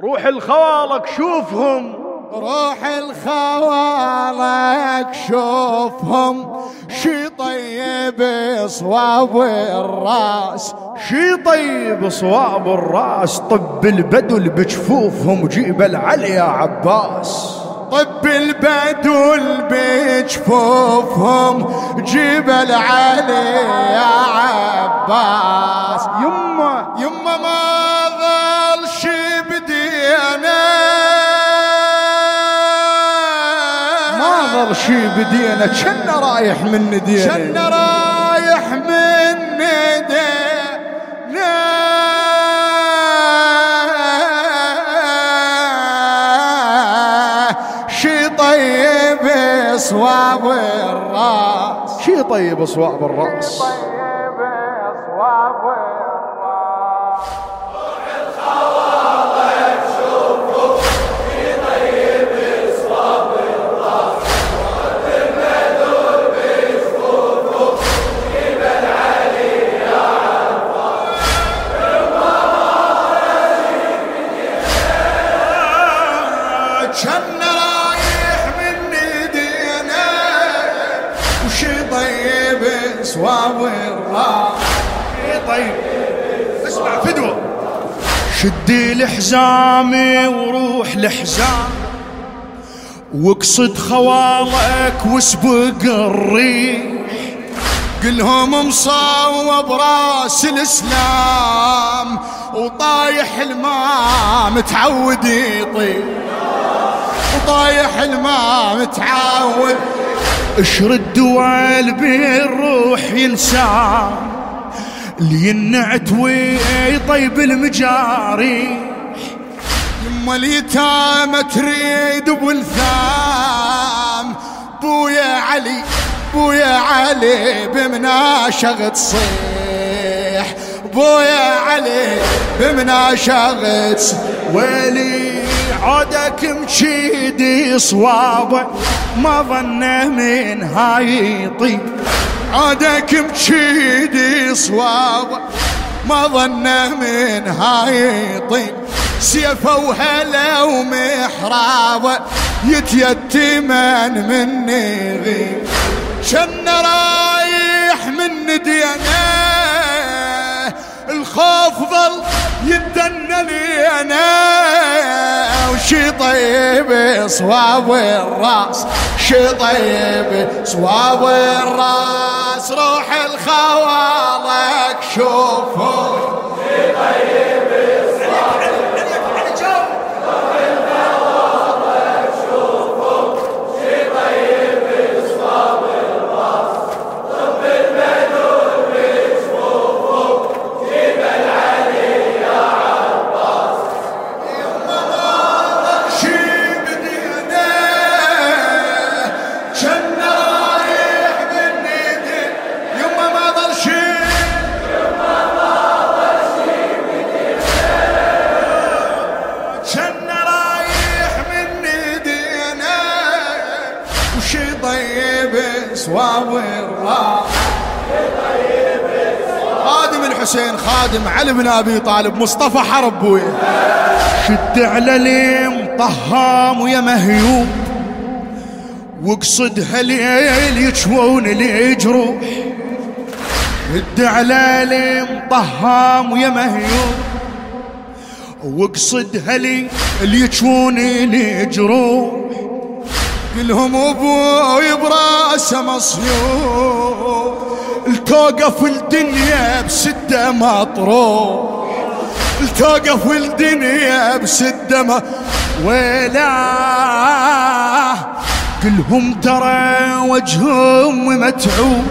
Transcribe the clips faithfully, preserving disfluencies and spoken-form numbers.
روح الخوالك شوفهم، روح الخوالك شوفهم، شي طيب صواب الراس، شي طيب صواب الراس. طب البدل بجفوفهم جيب العلي يا عباس. طب البدل بجفوفهم جيب العلي يا عباس. يما يما ما ظل شي بدينا، ما ظل شي بدينا، كنا رايح من ندينا، كنا رايح من ندينا. شي طيب صواب الراس، شي طيب صواب الراس. طيب صواب الراس. روح الخوالك شوفوا، شي طيب صواب الراس. طب البدل بجفوفهم جيب العلي يا عباس. يما ما رشي بدينا، كنا رايح من ندينا، وشي طيب صواب الراس. شي طيب. اسمع فدوة، شدي لحزامي وروح لحزام، واقصد خوالك واسبق الريح، قلهم مصوب راس الاسلام، وطايح الماء متعود يطير، وطايح الماء متعود. اشرد دوال بالروح ينسام، اللي ينعت ويطيب المجاري. يما اليتامى تريد بولثام، بويا علي بويا علي بمناشغ تصيح، بويا علي بمناشغ تصيح. ويلي عودك مشيدي صوابه، ما ظنه من هاي يطيب. عودك مشيدي صوابه، ما ظنه من هاي يطيب. سيفه وهلا ومحرابه يتيتمن مني غيب. كنا رايح من ندينا، الخوف ظل يدنا لينا، وشي طيب صواب الراس، شي طيب صواب الراس. روح الخوالك شوفوا، شي طيب صواب الراس. روح الخوالك شوفوا، شي طيب صواب الراس. طب البدل بجفوفهم جيب العلي يا عباس. يما ما ظل شي بدينا، كنا رايح من ندينا. يما ما ظل شي، يما ما ظل شي بدينا، كنا رايح من ندينا، وشي طيب صواب الراس. خادم الحسين، خادم علي بن ابي طالب، مصطفى حرب بويه. شد على ليم طهام ويا مهيوب، واقصد هالليل يجوون الجروح. شد على ليم طهام ويا مهيوب، واقصد هالليل يجوون الجروح. قلهم ابوي براسه مصيوب، التوقف الدنيا بسده مطروح، التوقف الدنيا بسده ما. ويلاه كلهم ترى وجههم متعوب،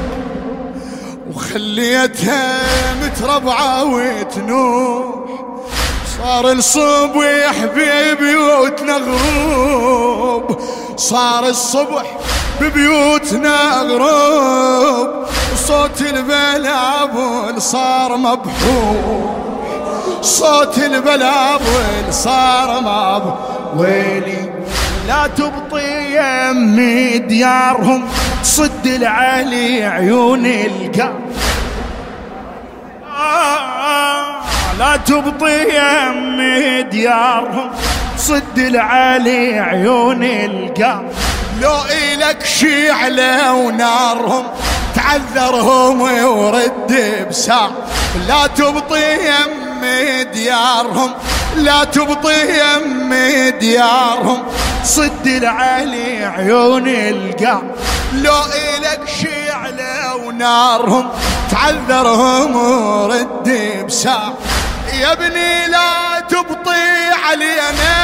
وخليتها متربعه وتنوح. صار الصبح ببيوتنا غروب، صار الصبح ببيوتنا غروب. صوت البلابل صار مبحوح، صوت البلابل صار مبحوح. ويلي لا تبطي يمي ديارهم، تصد العلي عيون القلب. لا تبطي يم ديارهم صد العلي عيون القاع لو إلك شعلة ونارهم تعذرهم ورد بساع لا تبطي يم ديارهم لا تبطي يم ديارهم صد العلي عيون القاع لو إلك شعلة ونارهم تعذرهم ورد بساع يا ابني لا تبطي علينا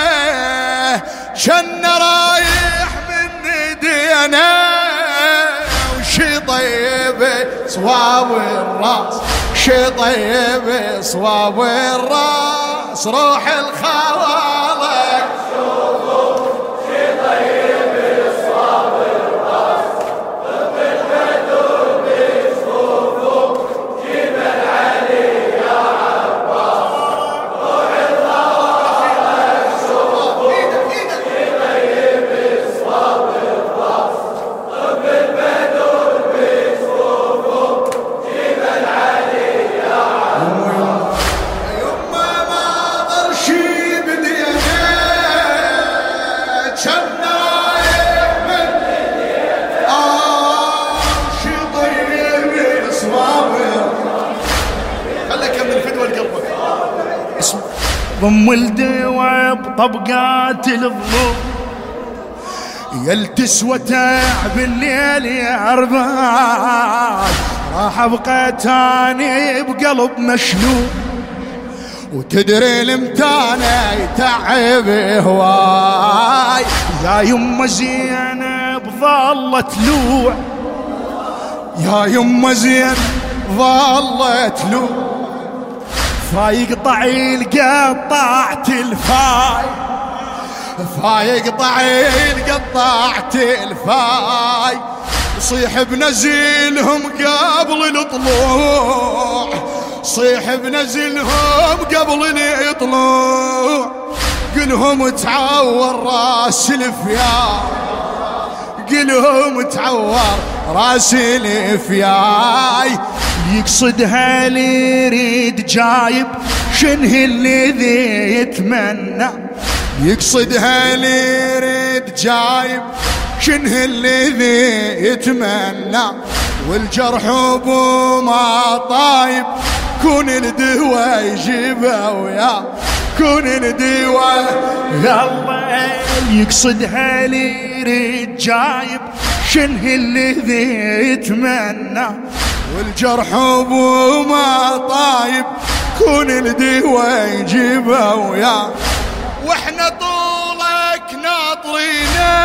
شن رايح من دينا وشي طيب صواب الراس شي طيب صواب الراس روح الخوالك شوفوا شي طيب صواب الراس طب البدر بيشوفوا جيب العلي يا عباس روح الخوالك شوفوا شي طيب صواب الراس طب البدر بيشوفوا جيب العلي يا عباس يما ما ضرشي بدينا شن رايح من آه شي طيب صوابر خلك من الفدوى لقلبك اسمع ضم ولدي وبطبقات الظلم يلتسوى تعب الليل يا عربان راح ابقى تاني بقلب مشلول وتدري المتانة يتعب هواي يا يما زينب ظلت لوع يا يما زين ظلت له فايق طعيل قطعت الفاي فايق طعيل قطعت الفاي صيح بنزلهم قبل الطلوع صيح بنزلهم قبل الطلوع قلهم تعور راس الفياي قلهم تعور راس الفياي يقصدها اللي يريد جايب شنه الذي يتمنى يقصدها اللي يريد جايب شنه الذي يتمنى والجرح ابو ما طايب كون الدواء يجيبه وياه كون الدواء يلا يقصدها اللي يريد جايب شنه الذي يتمنى والجرح ابو ما طايب كون الدواء يجيبه وياه واحنا طولك ناطرينا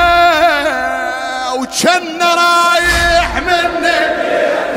وجن رايح منك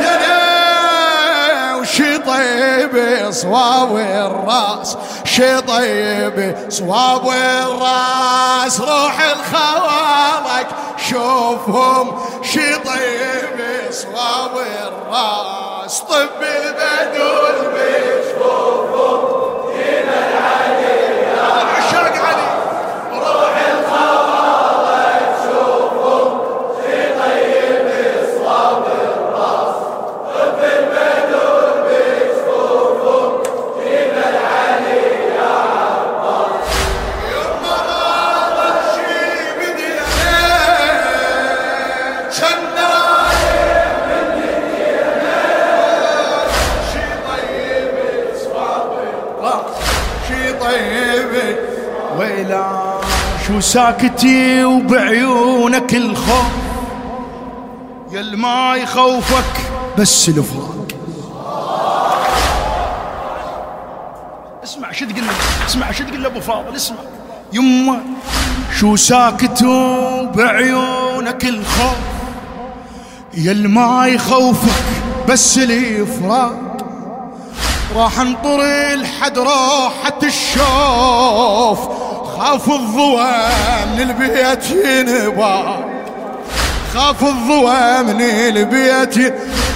يا وشي طيب صواب الراس شي طيب صواب الراس روح الخوالك شوفهم شي طيب صواب الراس طب البدول بيشوفهم جيب العلي يا عشاق علي روح الخوالك شوفوا شي طيب صواب الراس طب البدر بيشوفوا جيب العلي يا عباس يما ما ضرشي بدينا شن رايح من دينا شي طيب صواب الراس شي طيب ويلا شو ساكتي وبعيونك الخوف يل ما يخوفك بس الفراق اسمع شو تقول اسمع شو تقول ابو فاضل اسمع يما شو ساكت وبعيونك الخوف يل ما يخوفك بس الفراق راح انطر لحد راحة الشوف خاف الضوى من البيت ينبع خاف الضوى من البيت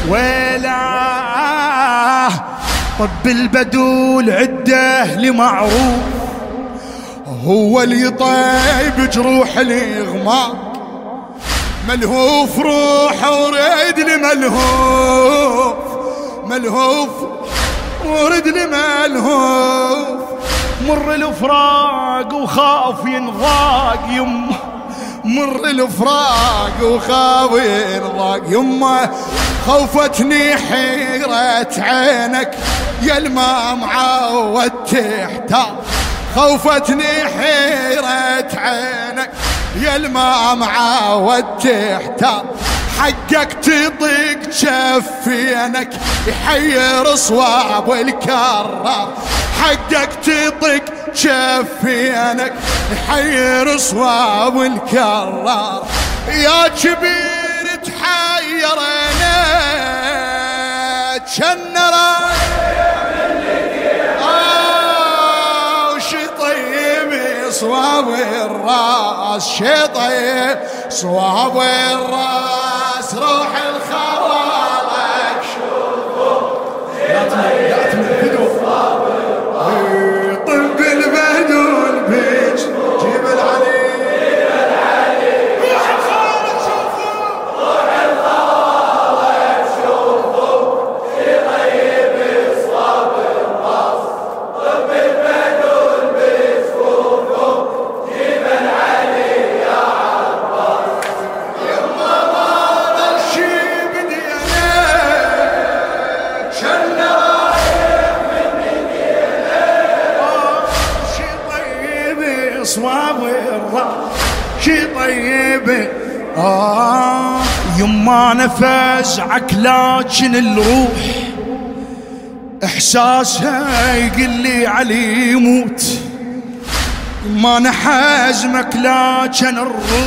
ويلاه طب البدول عده لمعروف هو اللي طيب جروح الإغماء ملهوف روح وريد لملهوف ملهوف ورد الملهوف مر الفراق وخاف ينضاق يمه مر الفراق وخاف ينضاق يمه خوفتني حيرة عينك يا الما معود تحتار خوفتني حيرة عينك يا الما معود تحتار حقك تطيق جفينك يحير صواب الكرار حقك تطيق جفينك يحير صواب الكرار يا كبير تحيرنا جنرا آه وشي طيب صواب الراس شي طيب صواب الراس روح الخوالك شوفوا شي طيب صواب الراس طب البدو البيج جيب العلي صواب الراس شي طيب آه يما نفزعك لكن الروح إحساسها يقلي علي يموت يما نحزمك لكن الروح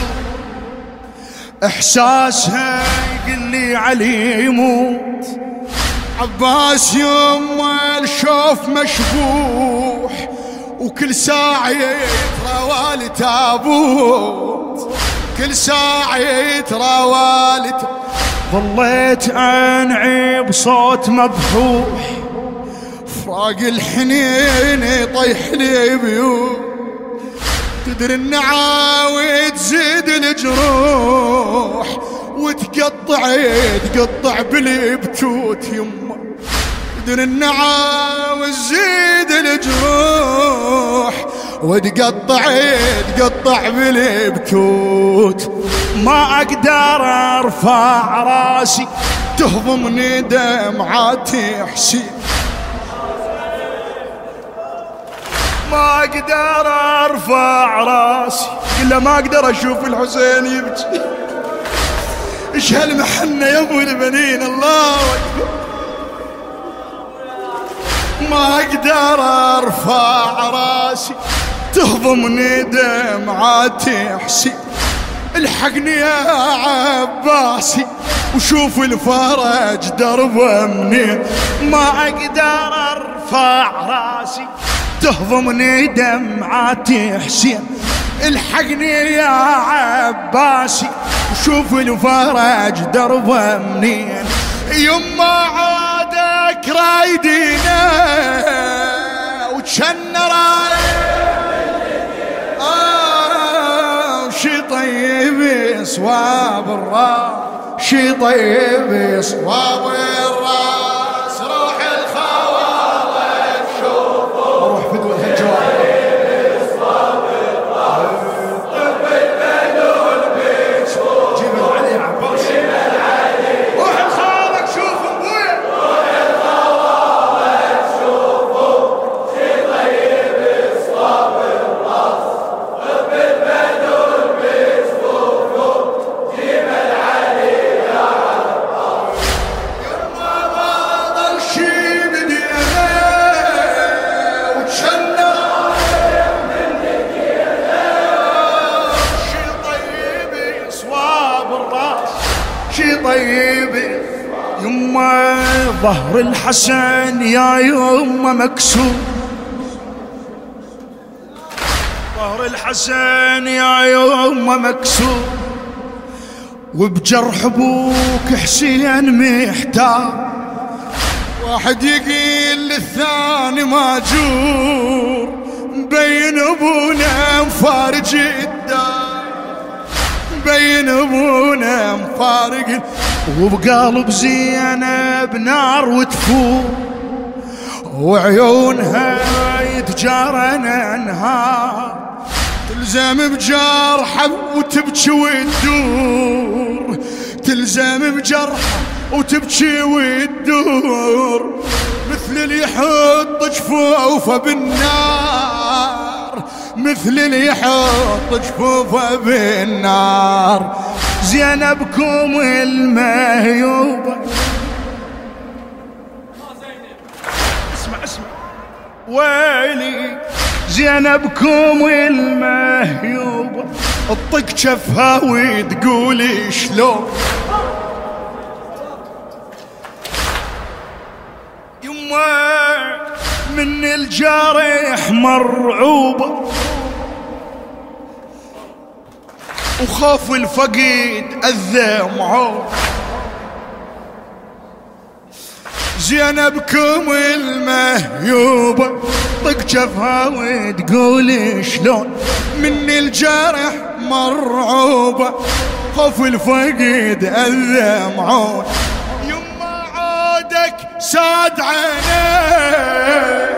إحساسها يقلي علي يموت عباس يما الشوف مشبوح وكل ساعة يتراوى تابوت كل ساعة يتراوى ظليت أنعي بصوت مبحوح فراق الحنين يطيح لي بيوت تدري النعاوي تزيد الجروح وتقطع تقطع بالبتوت يمه تدري النعاوي تزيد الجروح وتقطع تقطع بالبتوت ما اقدر ارفع راسي تهضمني دمعاتي حسين ما اقدر ارفع راسي الا ما اقدر اشوف الحسين يبكي ايش هالمحنه يا ابو البنين الله اكبر ما اقدر ارفع راسي تهضمني دمعاتي حسين الحقني يا عباسي وشوف الفرج دربه منين ما اقدر ارفع راسي تهضمني دمعاتي حسين الحقني يا عباسي وشوف الفرج دربه منين يما عادك رايدينا وجن آه شي طيب صواب الراس شي طيب صواب الراس روح الخوالك شوفوا روح فدوى الهجوات طيب يما ظهر الحسن يا يما مكسور ظهر الحسن يا يما مكسور وبجرح ابوك حسين محتار واحد يقيل للثاني ماجور مبين ابونا مفارج الدار بين ابونا مفارق وبقلب زينب نار وتفور وعيونها يتجارن انهار، تلزم بجرحه وتبكي وتدور، تلزم بجرحه وتبكي وتدور، مثل اللي يحط جفوفه بالنار، مثل اللي يحط جفوفه بالنار. زينبكم المهيوبة، اسمع اسمع ويلي، زينبكم المهيوبة تطق شفها وتقولي شلون يما من الجارح مرعوبة، وخاف الفقيد أذى معه. زينبكم المهيوبة طق جفها وتقولي شلون، من الجرح مرعوبة، خوف الفقيد أذى معون. يما عودك ساد عينيك،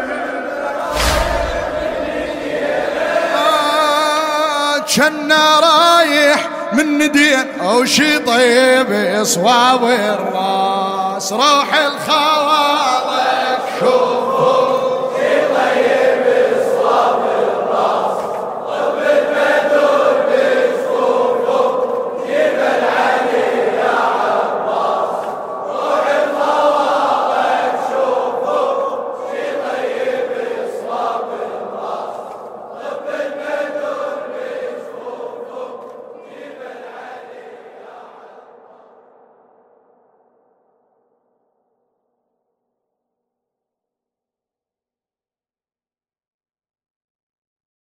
كنا رايح من ندين او شي طيب يصواب الراس، روح الخوالك شوفوا